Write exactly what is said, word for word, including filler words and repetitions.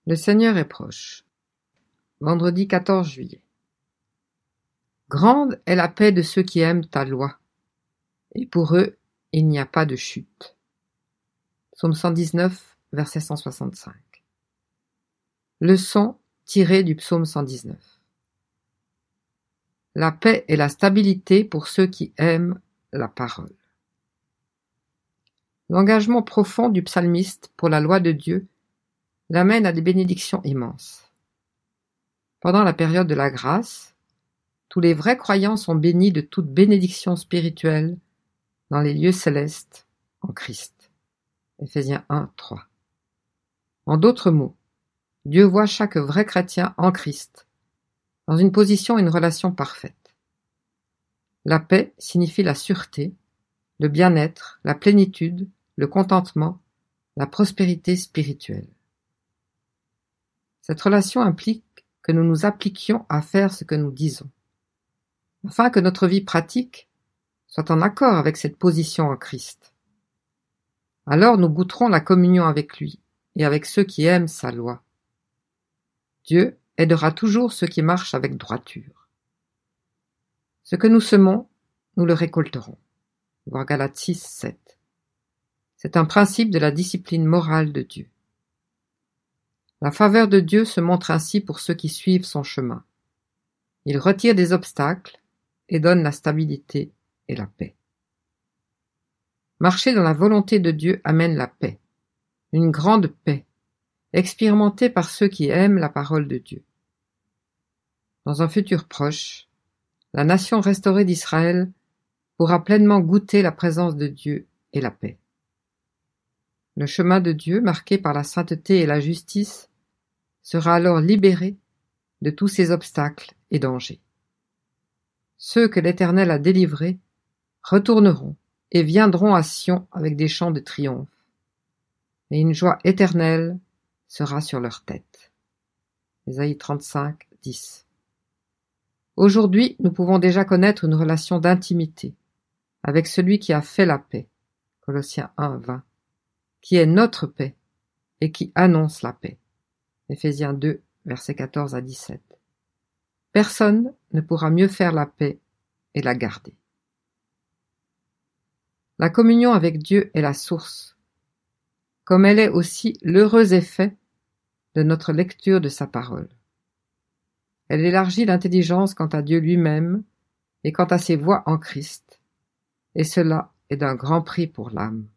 Le Seigneur est proche. Vendredi quatorze juillet. Grande est la paix de ceux qui aiment ta loi, et pour eux il n'y a pas de chute. Psaume cent dix-neuf, verset cent soixante-cinq. Leçon tirée du psaume cent dix-neuf. La paix et la stabilité pour ceux qui aiment la parole. L'engagement profond du psalmiste pour la loi de Dieu l'amène à des bénédictions immenses. Pendant la période de la grâce, tous les vrais croyants sont bénis de toute bénédiction spirituelle dans les lieux célestes en Christ. Éphésiens un, trois. En d'autres mots, Dieu voit chaque vrai chrétien en Christ, dans une position et une relation parfaite. La paix signifie la sûreté, le bien-être, la plénitude, le contentement, la prospérité spirituelle. Cette relation implique que nous nous appliquions à faire ce que nous disons, afin que notre vie pratique soit en accord avec cette position en Christ. Alors nous goûterons la communion avec lui et avec ceux qui aiment sa loi. Dieu aidera toujours ceux qui marchent avec droiture. Ce que nous semons, nous le récolterons. Voir Galates six, sept. C'est un principe de la discipline morale de Dieu. La faveur de Dieu se montre ainsi pour ceux qui suivent son chemin. Il retire des obstacles et donne la stabilité et la paix. Marcher dans la volonté de Dieu amène la paix, une grande paix, expérimentée par ceux qui aiment la parole de Dieu. Dans un futur proche, la nation restaurée d'Israël pourra pleinement goûter la présence de Dieu et la paix. Le chemin de Dieu, marqué par la sainteté et la justice, sera alors libéré de tous ces obstacles et dangers. Ceux que l'Éternel a délivrés retourneront et viendront à Sion avec des chants de triomphe, et une joie éternelle sera sur leur tête. Ésaïe trente-cinq, dix. Aujourd'hui, nous pouvons déjà connaître une relation d'intimité avec celui qui a fait la paix, Colossiens un, vingt, qui est notre paix et qui annonce la paix, Éphésiens deux, versets quatorze à dix-sept. Personne ne pourra mieux faire la paix et la garder. La communion avec Dieu est la source, comme elle est aussi l'heureux effet de notre lecture de sa parole. Elle élargit l'intelligence quant à Dieu lui-même et quant à ses voies en Christ, et cela est d'un grand prix pour l'âme.